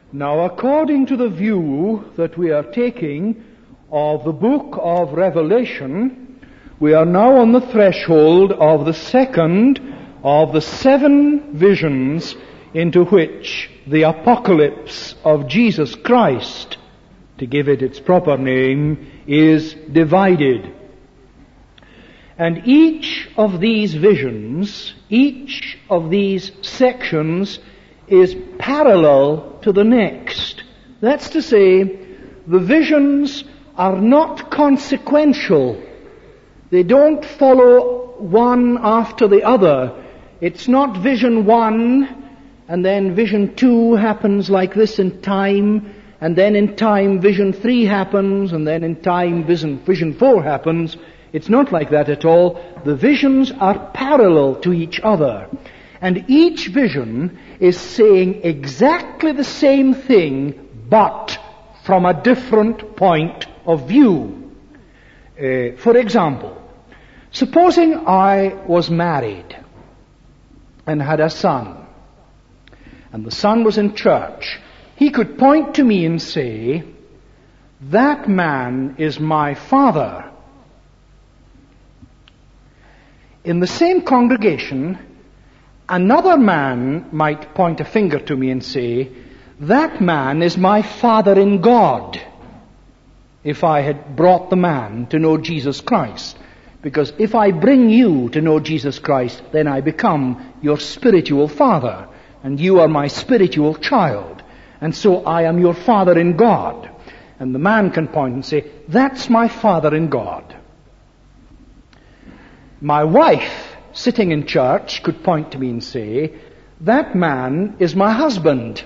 Now, according to the view that we are taking of the book of Revelation, we are now on the threshold of the second of the 7 visions into which the apocalypse of Jesus Christ, to give it its proper name, is divided. And each of these visions, each of these sections is parallel to the next. That's to say, the visions are not consequential. They don't follow one after the other. It's not vision 1, and then vision 2 happens like this in time, and then in time vision 3 happens, and then in time vision 4 happens. It's not like that at all. The visions are parallel to each other. And each vision is saying exactly the same thing, but from a different point of view. For example, supposing I was married and had a son, and the son was in church, he could point to me and say, "That man is my father." In the same congregation, another man might point a finger to me and say, "That man is my father in God," if I had brought the man to know Jesus Christ. Because if I bring you to know Jesus Christ, then I become your spiritual father, and you are my spiritual child. And so I am your father in God. And the man can point and say, "That's my father in God." My wife, sitting in church, could point to me and say, "That man is my husband."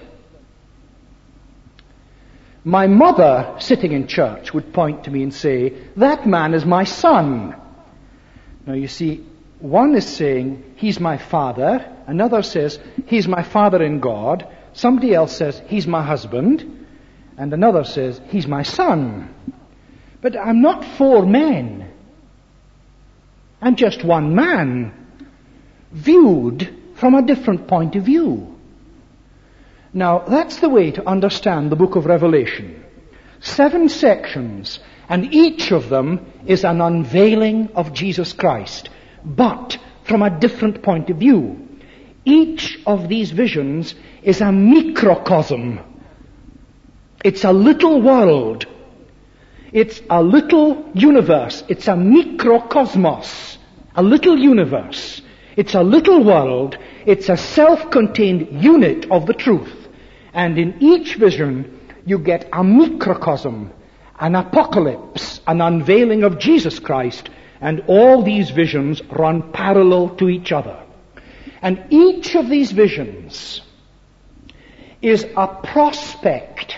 My mother, sitting in church, would point to me and say, "That man is my son." Now you see, one is saying, "He's my father." Another says, "He's my father in God." Somebody else says, "He's my husband." And another says, "He's my son." But I'm not 4 men. I'm just one man, viewed from a different point of view. Now, that's the way to understand the book of Revelation. 7 sections, and each of them is an unveiling of Jesus Christ, but from a different point of view. Each of these visions is a microcosm. It's a little world. It's a little universe. It's a microcosmos, a little universe. It's a little world. It's a self-contained unit of the truth. And in each vision, you get a microcosm, an apocalypse, an unveiling of Jesus Christ, and all these visions run parallel to each other. And each of these visions is a prospect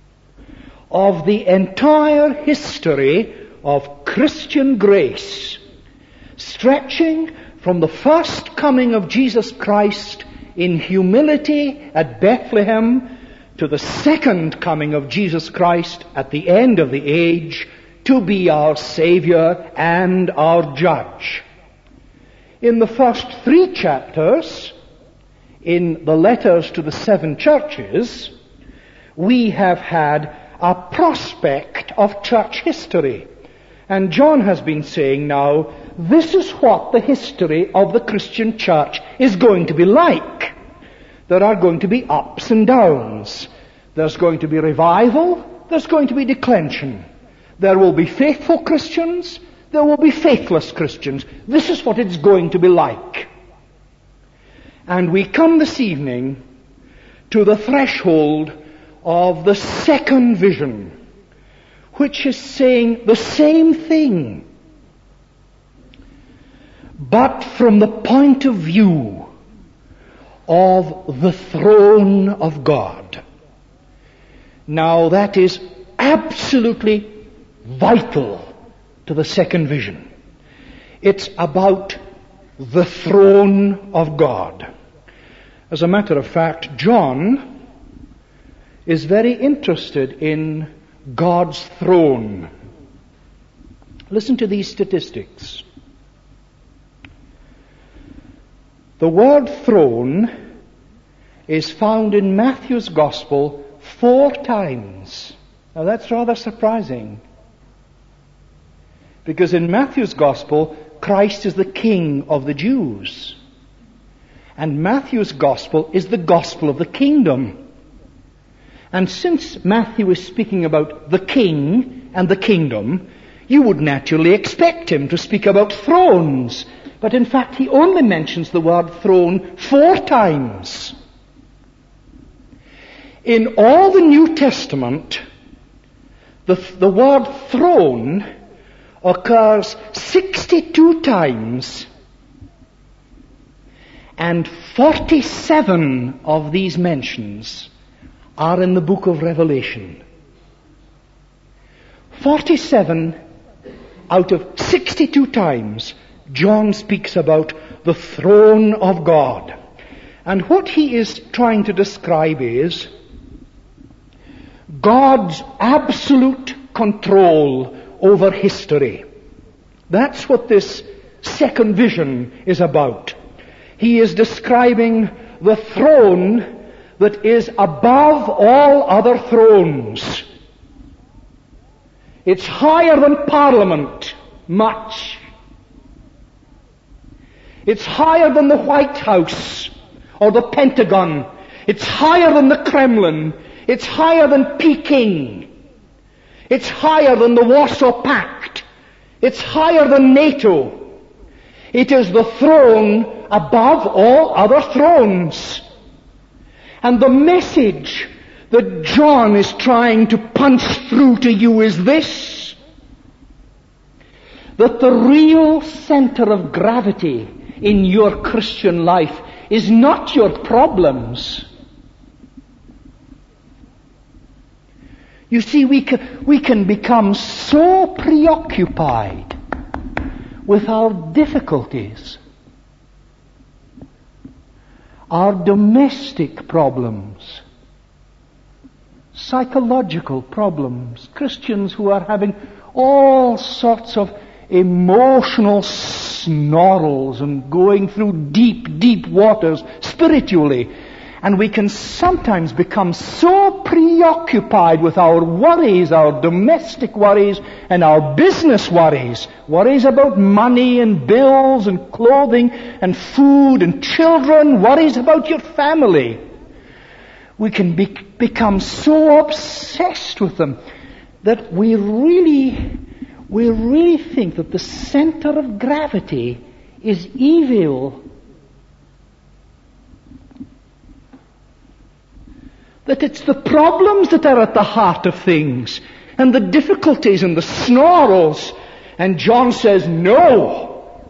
of the entire history of Christian grace, stretching from the first coming of Jesus Christ in humility at Bethlehem to the second coming of Jesus Christ at the end of the age to be our Savior and our Judge. In the first 3 chapters, in the letters to the 7 churches, we have had a prospect of church history. And John has been saying now, this is what the history of the Christian church is going to be like. There are going to be ups and downs. There's going to be revival. There's going to be declension. There will be faithful Christians. There will be faithless Christians. This is what it's going to be like. And we come this evening to the threshold of the second vision, which is saying the same thing, but from the point of view of the throne of God. Now that is absolutely vital to the second vision. It's about the throne of God. As a matter of fact, John is very interested in God's throne. Listen to these statistics. The word throne is found in Matthew's Gospel 4 times. Now that's rather surprising. Because in Matthew's Gospel, Christ is the King of the Jews. And Matthew's Gospel is the Gospel of the Kingdom. And since Matthew is speaking about the King and the Kingdom, you would naturally expect him to speak about thrones. But in fact, he only mentions the word throne 4 times. In all the New Testament, the word throne occurs 62 times, and 47 of these mentions are in the book of Revelation. 47 out of 62 times John speaks about the throne of God. And what he is trying to describe is God's absolute control over history. That's what this second vision is about. He is describing the throne that is above all other thrones. It's higher than Parliament, much. It's higher than the White House or the Pentagon. It's higher than the Kremlin. It's higher than Peking. It's higher than the Warsaw Pact. It's higher than NATO. It is the throne above all other thrones. And the message that John is trying to punch through to you is this: that the real center of gravity in your Christian life is not your problems. You see, we can become so preoccupied with our difficulties, our domestic problems, psychological problems, Christians who are having all sorts of emotional snarls and going through deep, deep waters spiritually. And we can sometimes become so preoccupied with our worries, our domestic worries and our business worries, worries about money and bills and clothing and food and children, worries about your family. We can become so obsessed with them that we really think that the center of gravity is evil. That it's the problems that are at the heart of things, and the difficulties and the snarls. And John says, no.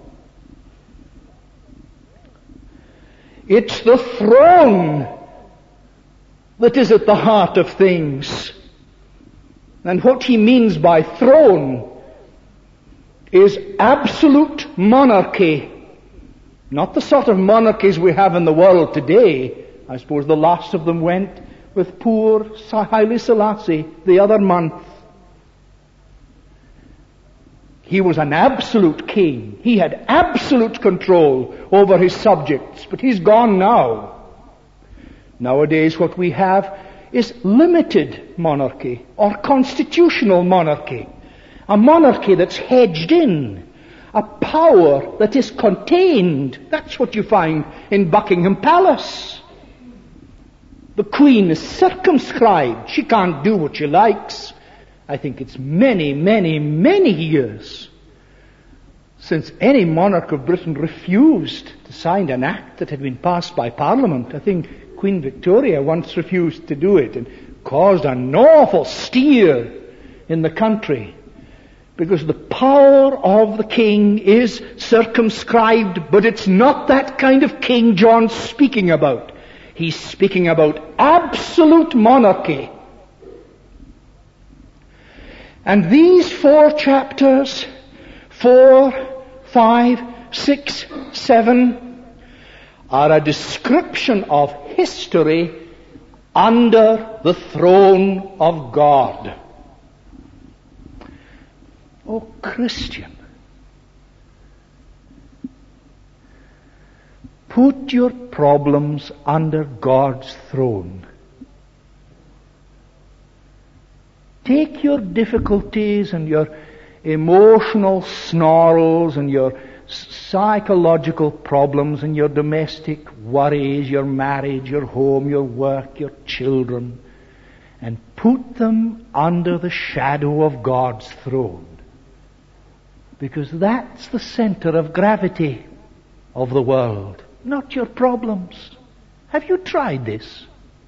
It's the throne that is at the heart of things. And what he means by throne is absolute monarchy. Not the sort of monarchies we have in the world today. I suppose the last of them went with poor Haile Selassie the other month. He was an absolute king. He had absolute control over his subjects, but he's gone now. Nowadays what we have is limited monarchy or constitutional monarchy. A monarchy that's hedged in. A power that is contained. That's what you find in Buckingham Palace. The Queen is circumscribed. She can't do what she likes. I think it's many, many, many years since any monarch of Britain refused to sign an act that had been passed by Parliament. I think Queen Victoria once refused to do it and caused an awful stir in the country, because the power of the king is circumscribed, but it's not that kind of king John's speaking about. He's speaking about absolute monarchy. And these 4 chapters, 4, 5, 6, 7, are a description of history under the throne of God. Oh, Christian, put your problems under God's throne. take your difficulties and your emotional snarls and your psychological problems and your domestic worries, your marriage, your home, your work, your children, and put them under the shadow of God's throne. Because that's the center of gravity of the world, not your problems. Have you tried this?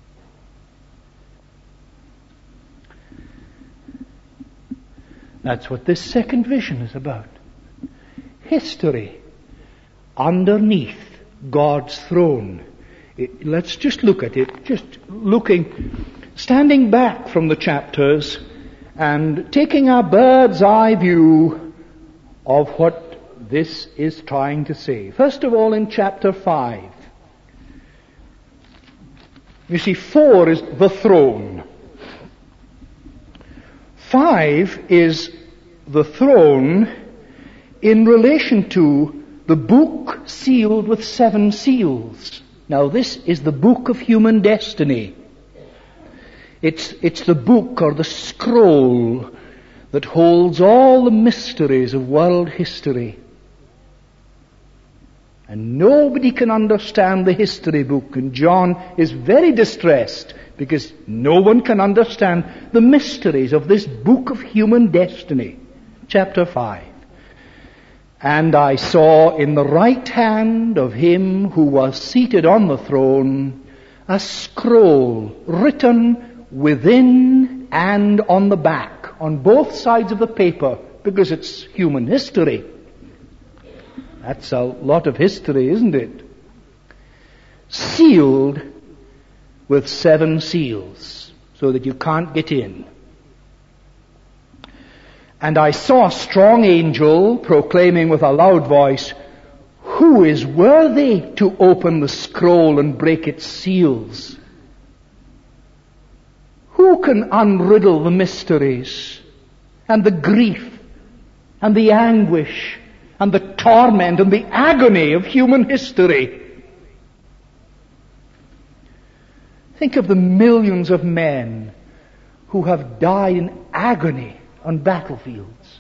That's what this second vision is about. History underneath God's throne. Let's just look at it, standing back from the chapters and taking a bird's eye view of what this is trying to say. First of all, in chapter 5. You see, 4 is the throne. 5 is the throne in relation to the book sealed with 7 seals. Now, this is the book of human destiny. It's the book or the scroll that holds all the mysteries of world history. And nobody can understand the history book. And John is very distressed because no one can understand the mysteries of this book of human destiny. Chapter 5. And I saw in the right hand of him who was seated on the throne a scroll written within and on the back, on both sides of the paper, because it's human history. That's a lot of history, isn't it? Sealed with 7 seals, so that you can't get in. And I saw a strong angel proclaiming with a loud voice, "Who is worthy to open the scroll and break its seals? Who can unriddle the mysteries and the grief and the anguish and the torment and the agony of human history?" Think of the millions of men who have died in agony on battlefields.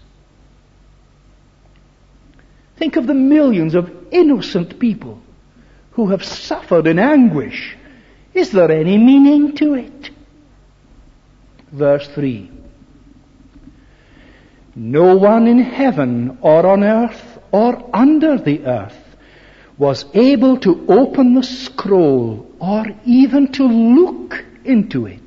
Think of the millions of innocent people who have suffered in anguish. Is there any meaning to it? Verse 3. No one in heaven or on earth or under the earth was able to open the scroll or even to look into it.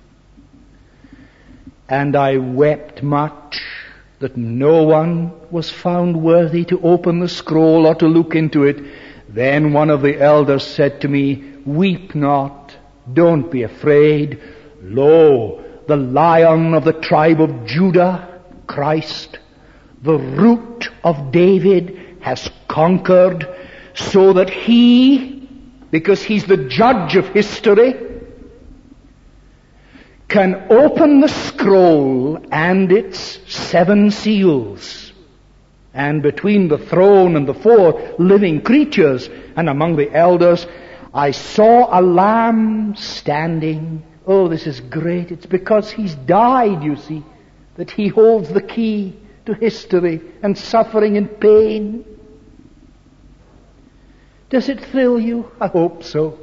And I wept much that no one was found worthy to open the scroll or to look into it. Then one of the elders said to me, "Weep not, don't be afraid. Lo, the Lion of the tribe of Judah, Christ, the root of David, has conquered, so that he, because he's the judge of history, can open the scroll and its 7 seals. And between the throne and the 4 living creatures and among the elders, I saw a lamb standing." Oh, this is great. It's because he's died, you see, that he holds the key to history and suffering and pain. Does it thrill you? I hope so.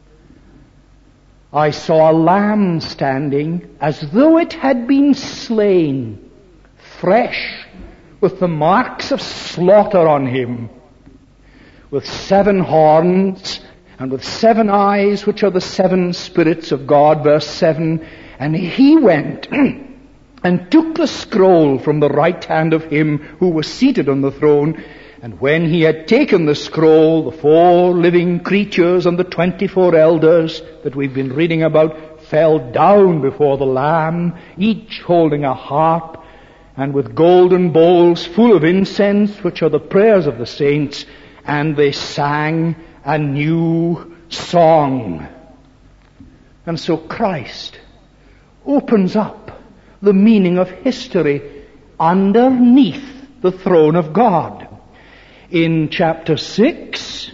I saw a lamb standing as though it had been slain, fresh, with the marks of slaughter on him, with 7 horns and with 7 eyes, which are the 7 spirits of God. Verse 7, and he went and took the scroll from the right hand of him who was seated on the throne. And when he had taken the scroll, the 4 living creatures and the 24 elders that we've been reading about fell down before the Lamb, each holding a harp and with golden bowls full of incense, which are the prayers of the saints, and they sang a new song. And so Christ opens up the meaning of history underneath the throne of God. In chapter 6,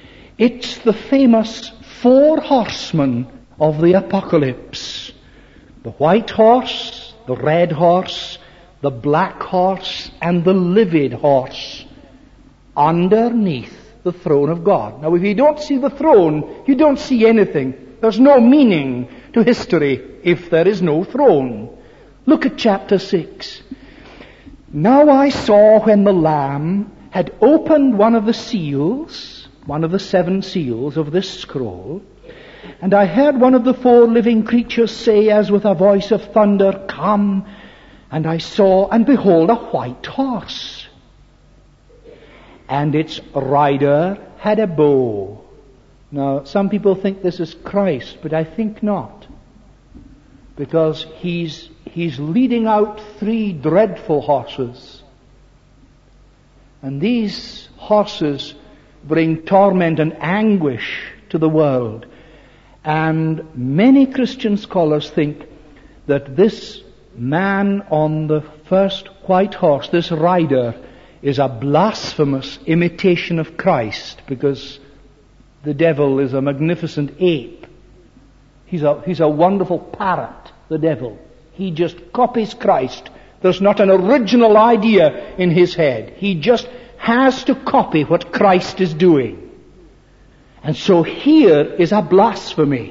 it's the famous 4 horsemen of the apocalypse. The white horse, the red horse, the black horse, and the livid horse underneath the throne of God. Now, if you don't see the throne, you don't see anything. There's no meaning to history if there is no throne. Look at chapter 6. Now I saw when the Lamb had opened one of the seals, one of the 7 seals of this scroll, and I heard one of the 4 living creatures say as with a voice of thunder, Come! And I saw, and behold, a white horse. And its rider had a bow. Now, some people think this is Christ, but I think not. Because he's leading out 3 dreadful horses. And these horses bring torment and anguish to the world. And many Christian scholars think that this man on the first white horse, this rider, is a blasphemous imitation of Christ, because the devil is a magnificent ape. He's a wonderful parrot, the devil. He just copies Christ. There's not an original idea in his head. He just has to copy what Christ is doing. And so here is a blasphemy.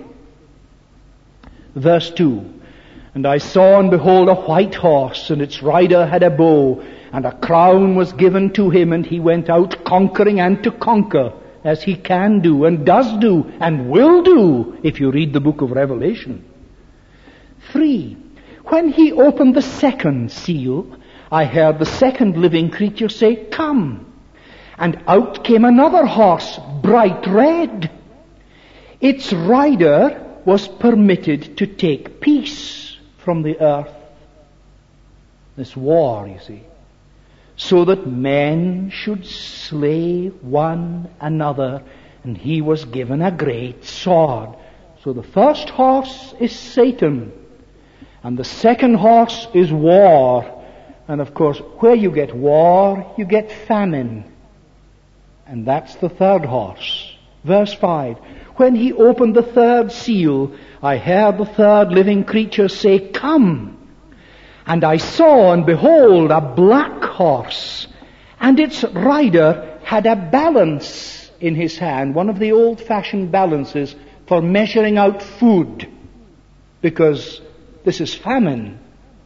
Verse 2. And I saw and behold a white horse, and its rider had a bow, and a crown was given to him, and he went out conquering and to conquer, as he can do, and does do, and will do, if you read the book of Revelation. 3. When he opened the second seal, I heard the second living creature say, Come! And out came another horse, bright red. Its rider was permitted to take peace from the earth. This war, you see. So that men should slay one another. And he was given a great sword. So the first horse is Satan. And the second horse is war. And of course, where you get war, you get famine. And that's the third horse. Verse 5. When he opened the third seal, I heard the third living creature say, Come! And I saw, and behold, a black horse, and its rider had a balance in his hand, one of the old-fashioned balances for measuring out food, because this is famine.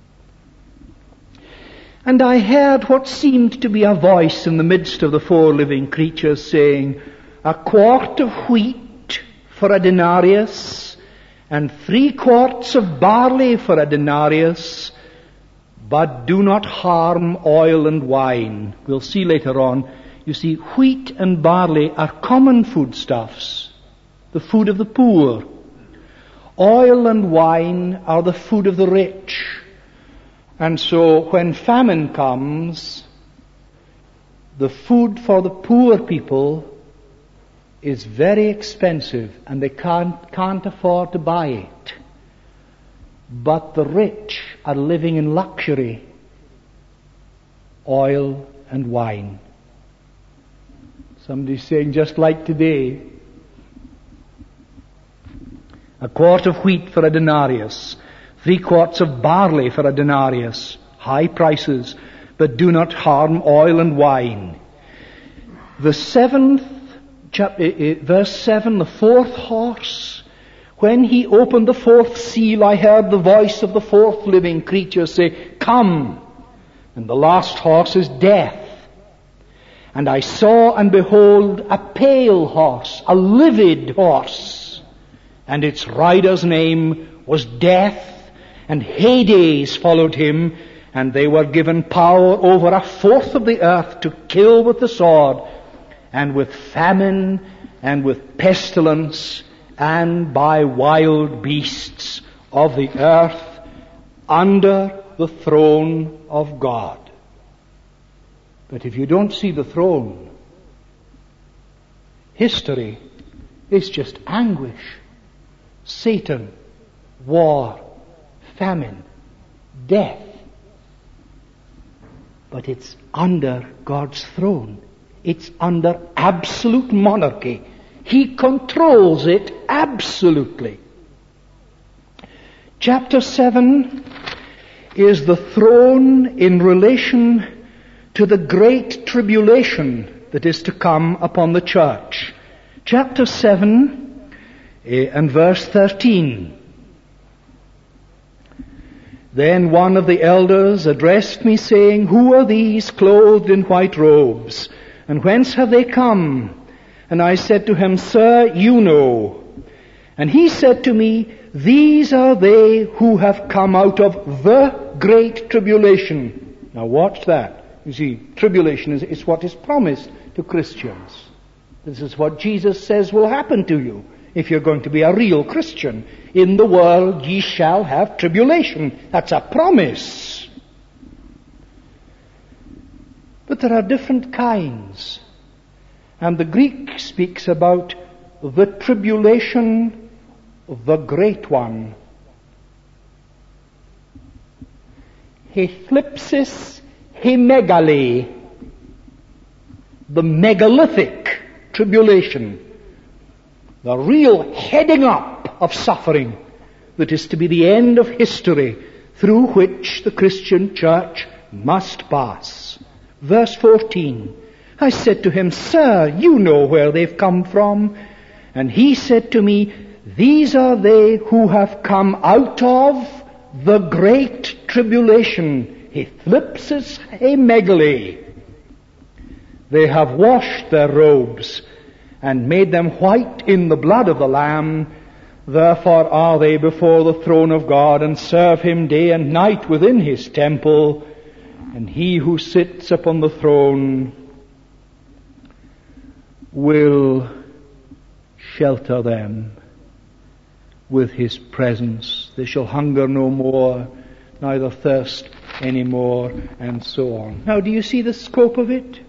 And I heard what seemed to be a voice in the midst of the 4 living creatures saying, A quart of wheat for a denarius, and 3 quarts of barley for a denarius, but do not harm oil and wine. We'll see later on. You see, wheat and barley are common foodstuffs, the food of the poor. Oil and wine are the food of the rich. And so when famine comes, the food for the poor people is very expensive, and they can't afford to buy it. But the rich are living in luxury, oil and wine. Somebody's saying, just like today, a quart of wheat for a denarius, 3 quarts of barley for a denarius, high prices, but do not harm oil and wine. The 7th chapter, verse 7, the 4th horse, when he opened the 4th seal, I heard the voice of the 4th living creature say, Come! And the last horse is death. And I saw and behold a pale horse, a livid horse, and its rider's name was Death, and Hades followed him, and they were given power over a fourth of the earth to kill with the sword, and with famine, and with pestilence, and by wild beasts of the earth under the throne of God. But if you don't see the throne, history is just anguish, Satan, war, famine, death. But it's under God's throne. It's under absolute monarchy. He controls it absolutely. Chapter 7 is the throne in relation to the great tribulation that is to come upon the church. Chapter 7 and verse 13. Then one of the elders addressed me, saying, Who are these clothed in white robes? And whence have they come? And I said to him, Sir, you know. And he said to me, These are they who have come out of the great tribulation. Now watch that. You see, tribulation is what is promised to Christians. This is what Jesus says will happen to you if you're going to be a real Christian. In the world ye shall have tribulation. That's a promise. But there are different kinds. And the Greek speaks about the tribulation of the great one. Hephlipsis hemegale. The megalithic tribulation. The real heading up of suffering that is to be the end of history through which the Christian church must pass. Verse 14. I said to him, Sir, you know where they've come from. And he said to me, These are they who have come out of the great tribulation. Hephlipsis hemegale. They have washed their robes and made them white in the blood of the Lamb. Therefore are they before the throne of God, and serve him day and night within his temple. And he who sits upon the throne will shelter them with his presence. They shall hunger no more, neither thirst any more, and so on. Now, do you see the scope of it?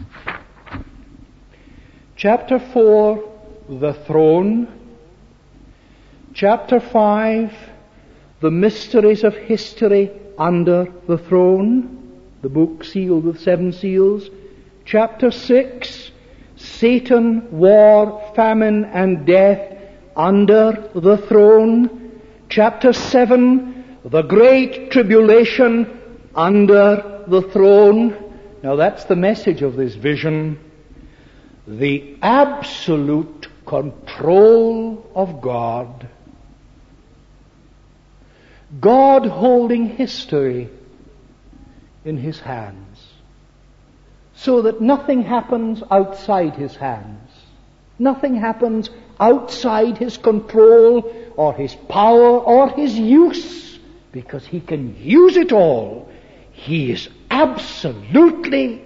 Chapter 4, the throne. Chapter 5, the mysteries of history under the throne, the book sealed with 7 seals. Chapter 6, Satan, war, famine, and death under the throne. Chapter 7, the great tribulation under the throne. Now that's the message of this vision. The absolute control of God. God holding history in his hands, so that nothing happens outside his hands. Nothing happens outside his control or his power or his use, because he can use it all. He is absolutely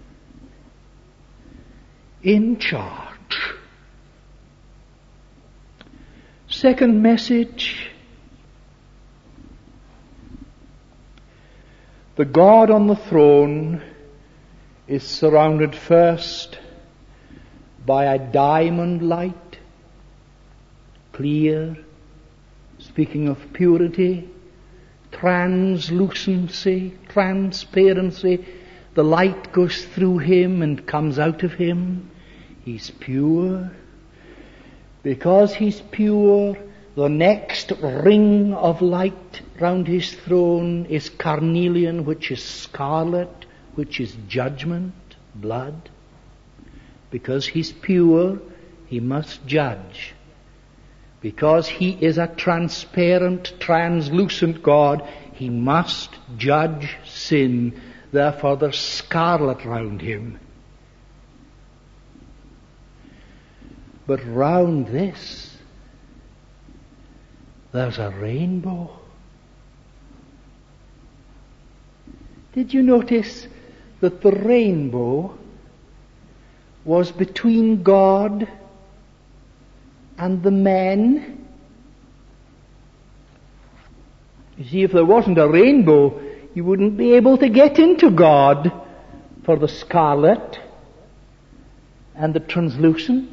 in charge. Second message. The God on the throne is surrounded first by a diamond light, clear, speaking of purity, translucency, transparency. The light goes through him and comes out of him. He's pure. Because he's pure, the next ring of light round his throne is carnelian, which is scarlet, which is judgment, blood. Because he's pure, he must judge. Because he is a transparent, translucent God, he must judge sin. Therefore there's scarlet round him. But round this, there's a rainbow. Did you notice that the rainbow was between God and the men? You see, if there wasn't a rainbow, you wouldn't be able to get into God for the scarlet and the translucent.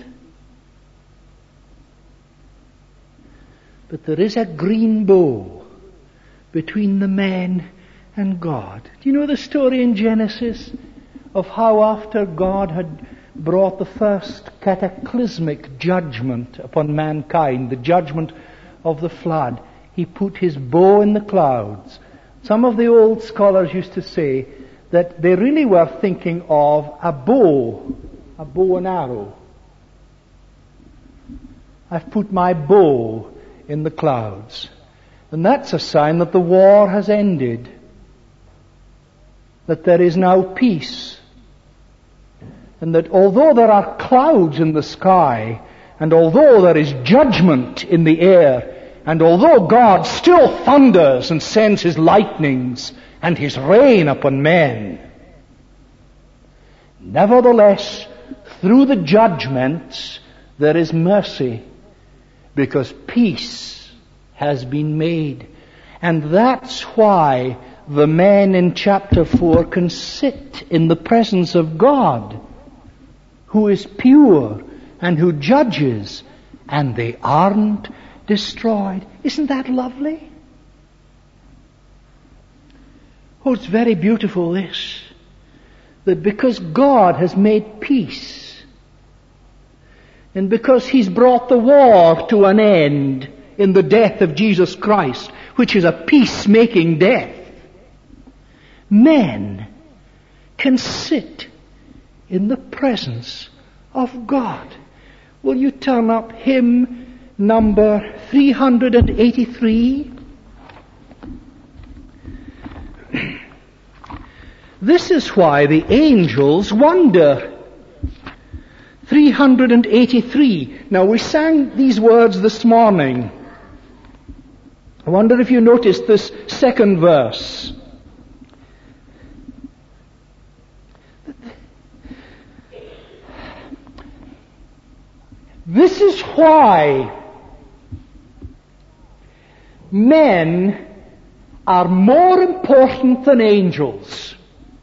But there is a green bow between the men and God. Do you know the story in Genesis of how after God had brought the first cataclysmic judgment upon mankind, the judgment of the flood, He put his bow in the clouds. Some of the old scholars used to say that they really were thinking of a bow and arrow. I've put my bow in the clouds. And that's a sign that the war has ended. That there is now peace. And that although there are clouds in the sky, and although there is judgment in the air, and although God still thunders and sends his lightnings and his rain upon men, nevertheless, through the judgments, there is mercy, because peace has been made. And that's why the men in chapter 4 can sit in the presence of God, who is pure and who judges, and they aren't destroyed. Isn't that lovely? Oh, it's very beautiful, this. That because God has made peace, and because he's brought the war to an end in the death of Jesus Christ, which is a peacemaking death, men can sit in the presence of God. Will you turn up hymn number 383? This is why the angels wonder. 383. Now, we sang these words this morning. I wonder if you noticed this second verse. This is why men are more important than angels.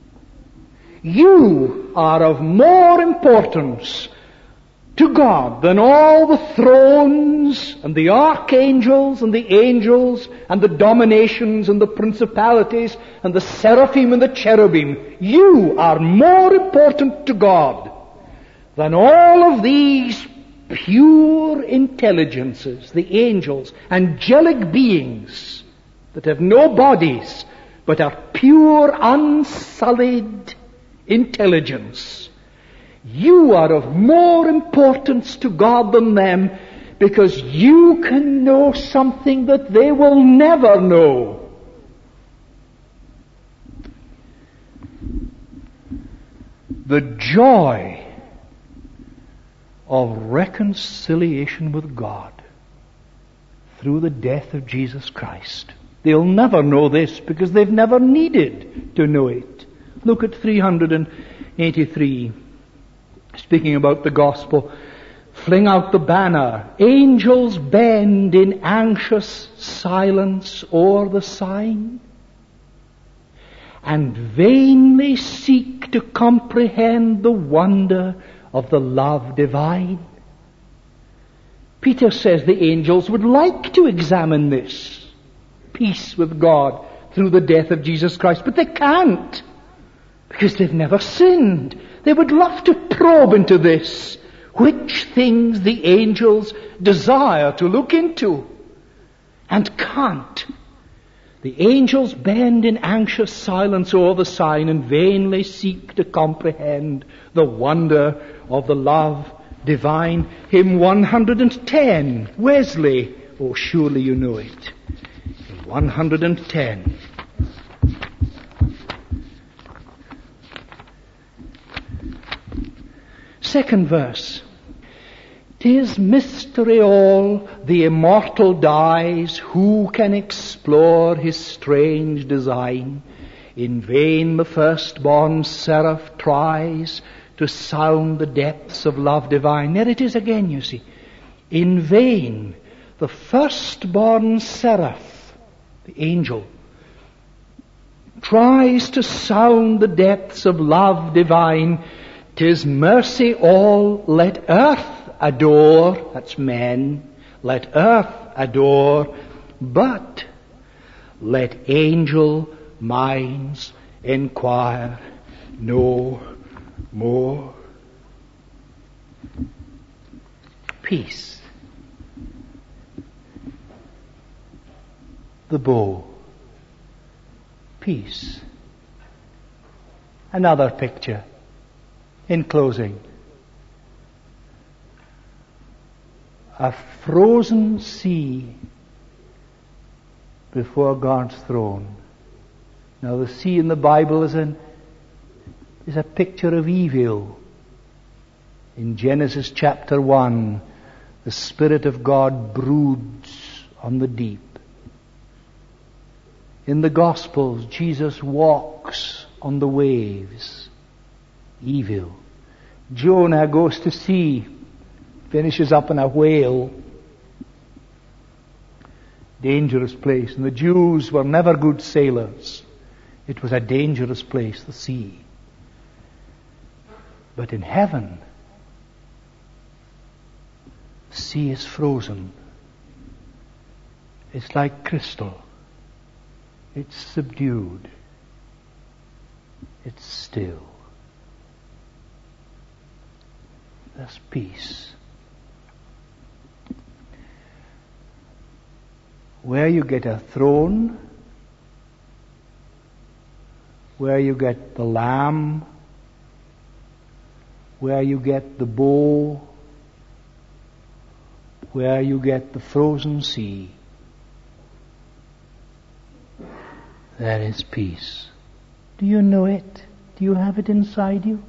You are of more importance to God than all the thrones and the archangels and the angels and the dominations and the principalities and the seraphim and the cherubim. You are more important to God than all of these pure intelligences, the angels, angelic beings that have no bodies but are pure, unsullied intelligence. You are of more importance to God than them, because you can know something that they will never know. The joy of reconciliation with God through the death of Jesus Christ. They'll never know this because they've never needed to know it. Look at 383. Speaking about the gospel. Fling out the banner. Angels bend in anxious silence o'er the sign, and vainly seek to comprehend the wonder of the love divine. Peter says the angels would like to examine this peace with God through the death of Jesus Christ, but they can't, because they've never sinned. They would love to probe into this, which things the angels desire to look into, and can't. The angels bend in anxious silence o'er the sign, and vainly seek to comprehend the wonder of the love divine. Hymn 110, Wesley. Oh, surely you know it. Hymn 110. Second verse. 'Tis mystery all, the immortal dies, who can explore his strange design? In vain the firstborn seraph tries to sound the depths of love divine. There it is again, you see. In vain the firstborn seraph, the angel, tries to sound the depths of love divine. 'Tis mercy all, let earth adore, that's men, let earth adore, but let angel minds inquire no more. Peace. the bow. Peace. Another picture in closing. A frozen sea before God's throne. Now the sea in the Bible is a picture of evil. In Genesis chapter 1, the Spirit of God broods on the deep. In the Gospels, Jesus walks on the waves. Evil. Jonah goes to sea, finishes up in a whale. Dangerous place. And the Jews were never good sailors. It was a dangerous place, the sea. But in heaven, the sea is frozen. It's like crystal. It's subdued. It's still. There's peace. Where you get a throne, where you get the lamb, where you get the bow, where you get the frozen sea, there is peace. Do you know it? Do you have it inside you?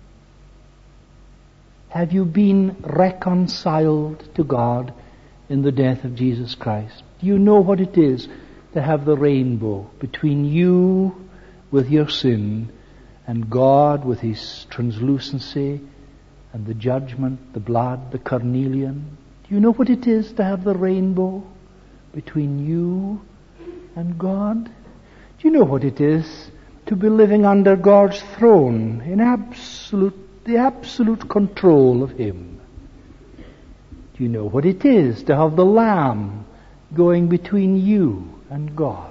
Have you been reconciled to God in the death of Jesus Christ? Do you know what it is to have the rainbow between you with your sin and God with His translucency and the judgment, the blood, the carnelian? Do you know what it is to have the rainbow between you and God? Do you know what it is to be living under God's throne in the absolute control of Him? Do you know what it is to have the Lamb going between you and God?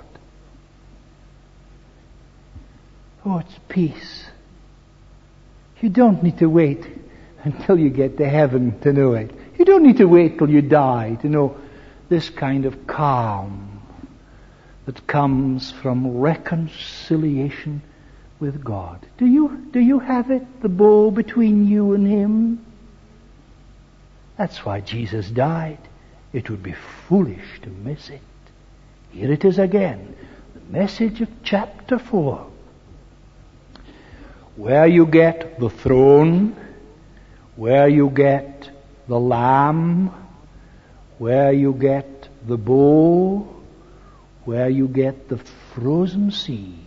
Oh, it's peace. You don't need to wait until you get to heaven to know it. You don't need to wait till you die to know this kind of calm that comes from reconciliation with God. Do you have it, the bow between you and Him? That's why Jesus died. It would be foolish to miss it. Here it is again, the message of chapter 4. Where you get the throne, where you get the lamb, where you get the bow, where you get the frozen sea,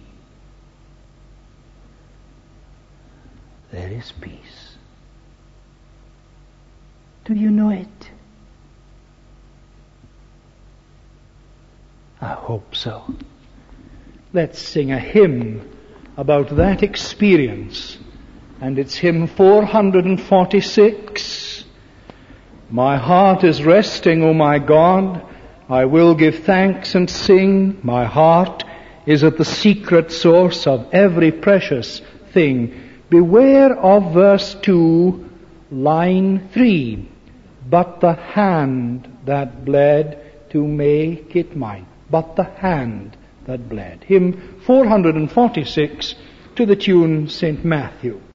there is peace. Do you know it? I hope so. Let's sing a hymn about that experience. And it's hymn 446. My heart is resting, O my God. I will give thanks and sing. My heart is at the secret source of every precious thing. Beware of verse 2, line 3. But the hand that bled to make it mine. But the hand that bled. Hymn 446 to the tune St. Matthew.